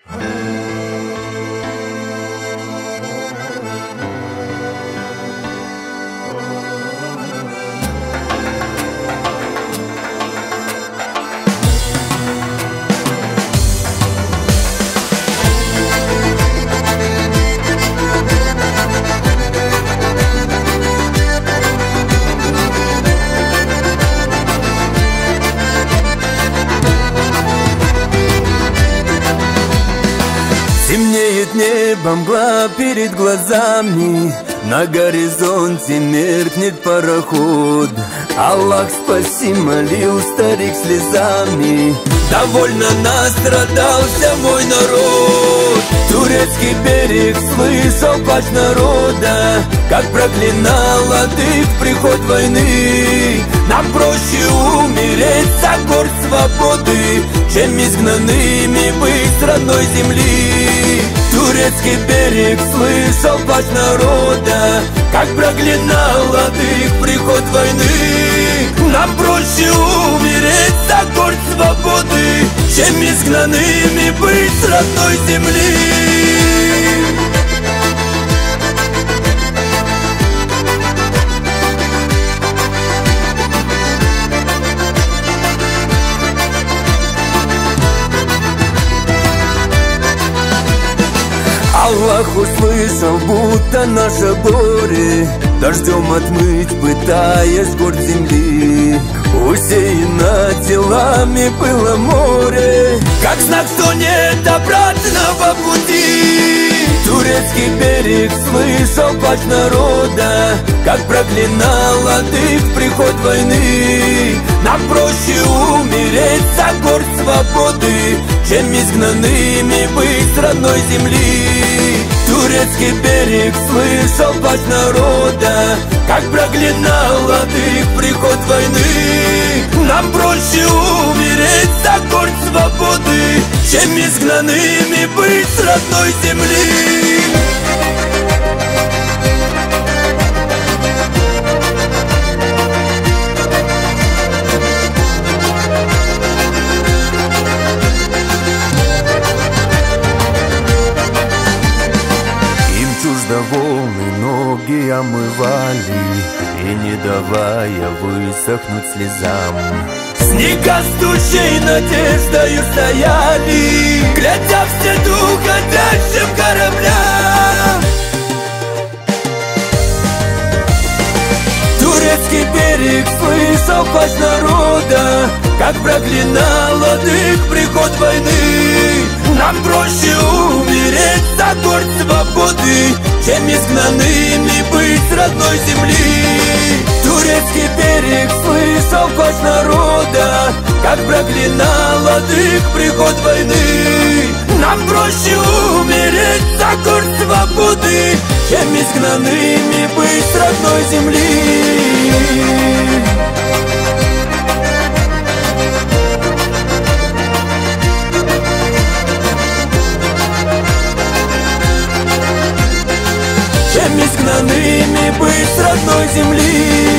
Темнеет небо, мгла перед глазами, на горизонте меркнет пароход. Аллах, спаси, молил старик слезами, довольно настрадался мой народ. Турецкий берег слышал плач народа, как проклинал отдых приход войны. Нам проще умереть за горд свободы, чем изгнанными быть с родной земли. Турецкий берег слышал плач народа, как проклинал отдых приход войны. Нам проще умереть за горд свободы, чем изгнанными быть с родной земли. Аллах услышал, будто наше горе дождем отмыть, пытаясь горд земли. Усеяно телами было море, как знак, что нет обратного пути. Турецкий берег слышал плач народа, как проклинал отдых приход войны. Нам проще умереть за горд свободы, чем изгнанными быть с родной земли. Турецкий берег слышал плач народа, как проклинал отдых приход войны. Нам проще умереть за горд свободы, чем изгнанными быть с родной земли. Волны ноги омывали, и не давая высохнуть слезам. Снега с тучей надеждою стояли, глядя вслед уходящим кораблям. Турецкий берег слышал плач народа, как проклинал отдых приход войны. Нам проще умереть за горд свободы, чем изгнанными быть с родной земли. Турецкий берег слышал плач народа, как проклинал отдых приход войны. Нам проще умереть за горд свободы, чем изгнанными быть с родной земли. Чем изгнанными быть с родной земли.